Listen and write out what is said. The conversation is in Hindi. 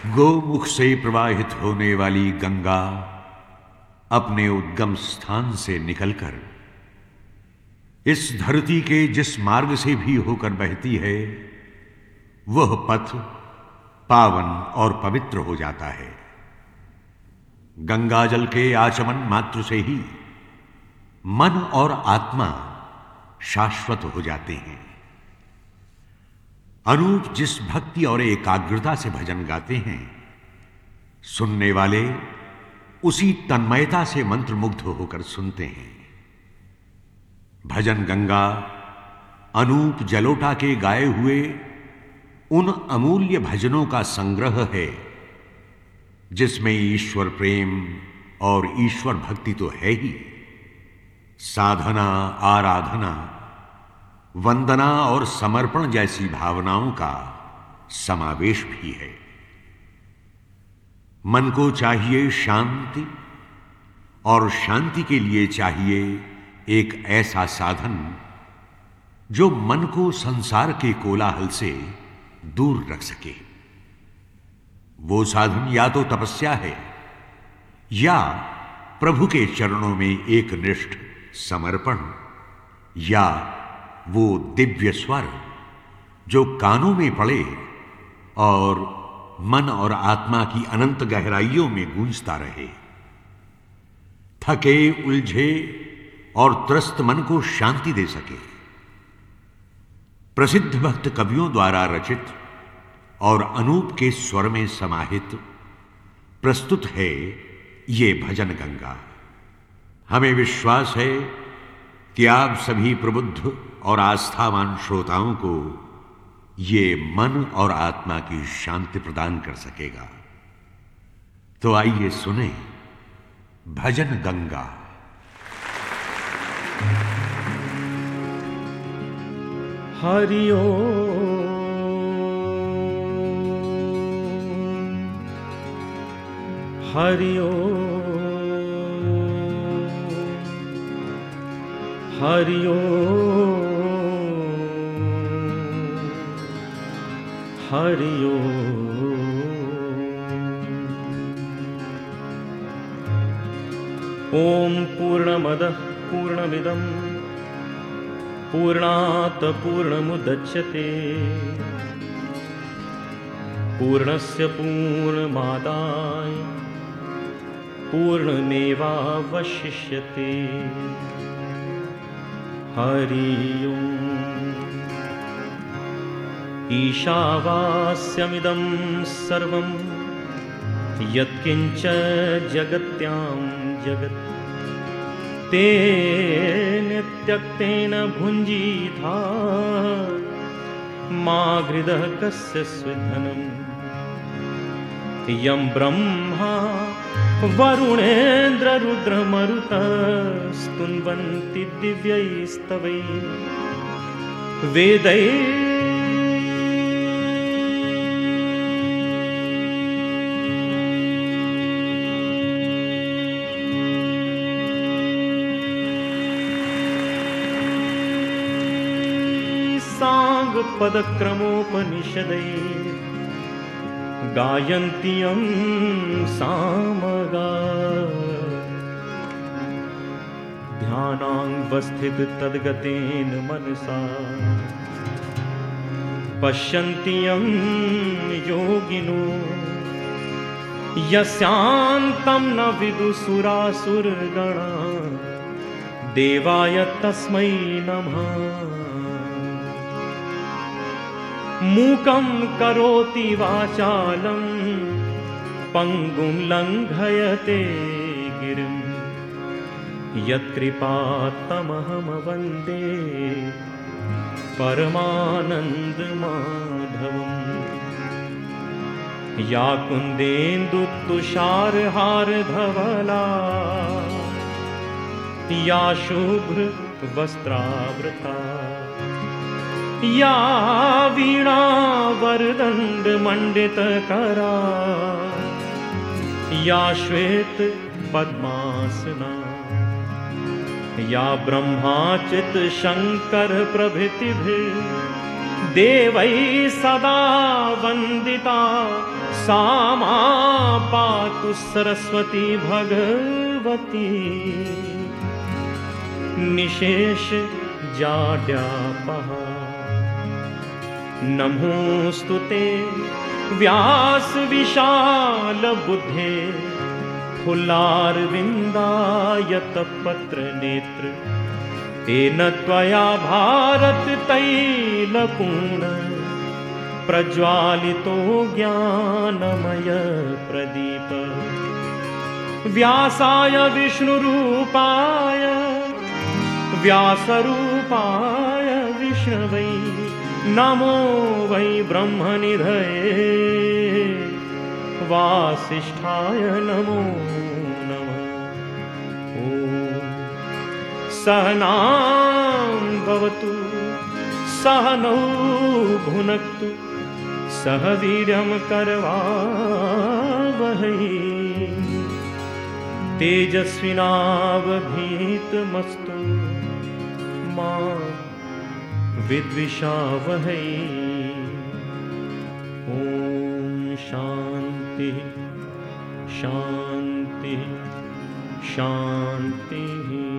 गोमुख से प्रवाहित होने वाली गंगा अपने उद्गम स्थान से निकलकर इस धरती के जिस मार्ग से भी होकर बहती है, वह पथ पावन और पवित्र हो जाता है। गंगा जल के आचमन मात्र से ही मन और आत्मा शाश्वत हो जाते हैं। अनूप जिस भक्ति और एकाग्रता से भजन गाते हैं, सुनने वाले उसी तन्मयता से मंत्रमुग्ध होकर सुनते हैं। भजन गंगा अनूप जलोटा के गाए हुए उन अमूल्य भजनों का संग्रह है जिसमें ईश्वर प्रेम और ईश्वर भक्ति तो है ही, साधना, आराधना, वंदना और समर्पण जैसी भावनाओं का समावेश भी है। मन को चाहिए शांति, और शांति के लिए चाहिए एक ऐसा साधन जो मन को संसार के कोलाहल से दूर रख सके। वो साधन या तो तपस्या है या प्रभु के चरणों में एक निष्ठ समर्पण, या वो दिव्य स्वर जो कानों में पड़े और मन और आत्मा की अनंत गहराइयों में गूंजता रहे। थके, उलझे और त्रस्त मन को शांति दे सके। प्रसिद्ध भक्त कवियों द्वारा रचित और अनूप के स्वर में समाहित प्रस्तुत है ये भजन गंगा। हमें विश्वास है कि आप सभी प्रबुद्ध और आस्थावान श्रोताओं को ये मन और आत्मा की शांति प्रदान कर सकेगा। तो आइए सुने भजन गंगा। हरि ओम, हरि ओम, हरि ओम, हरि ओम। ओम पूर्णमदः पूर्णमिदं पूर्णात् पूर्णमुदच्यते पूर्णस्य पूर्णमादाय पूर्णमेवावशिष्यते। हरि ओम। ईशावास्यमिदं सर्वं यत्किञ्च जगत्यां जगत् तेन त्यक्तेन भुञ्जीथा मा गृधः कस्य स्विधनम्। यं ब्रह्मा वरुणेन्द्ररुद्रमरुतः स्तुन्वन्ति दिव्यैस्तवैः वेदैः पदक्रमोपनिषदैः गायन्ति यं सामगा। ध्यानावस्थित तद्गतेन मनसा पश्यन्ति यं योगिनो यस्यान्तं न विदुसुरासुरगणा देवाय तस्मै नमः। मूकं करोति वाचालं पंगुं लंघयते गिरिं यत्कृपात्तमहं वन्दे परमानन्दमाधवम्। या कुन्देन्दुतुषारहारधवला या शुभ्रवस्त्रावृता या वीणा वरदण्डमण्डितकरा या श्वेत पद्मासना या ब्रह्माच्युत शंकर प्रभृतिभिः देवै सदा वन्दिता सा मा पातु सरस्वती भगवती निशेष जाड्यापहा नमोऽस्तु ते व्यास विशाल बुद्धे फुल्लारविन्दायत पत्र नेत्र तेन त्वया भारत तैलपूर्ण प्रज्वालितो ज्ञानमय प्रदीप व्यासाय विष्णुरूपाय व्यासरूपाय विष्णवे नमो वै ब्रह्मनिधये वासिष्ठाय नमो नमः। ॐ सहनां भवतु सहनौ भुनक्तु सह वीर्यं करवावहै तेजस्विनावधीतमस्तु मा विद्विषावहै। ॐ शान्ति शान्ति शान्तिः।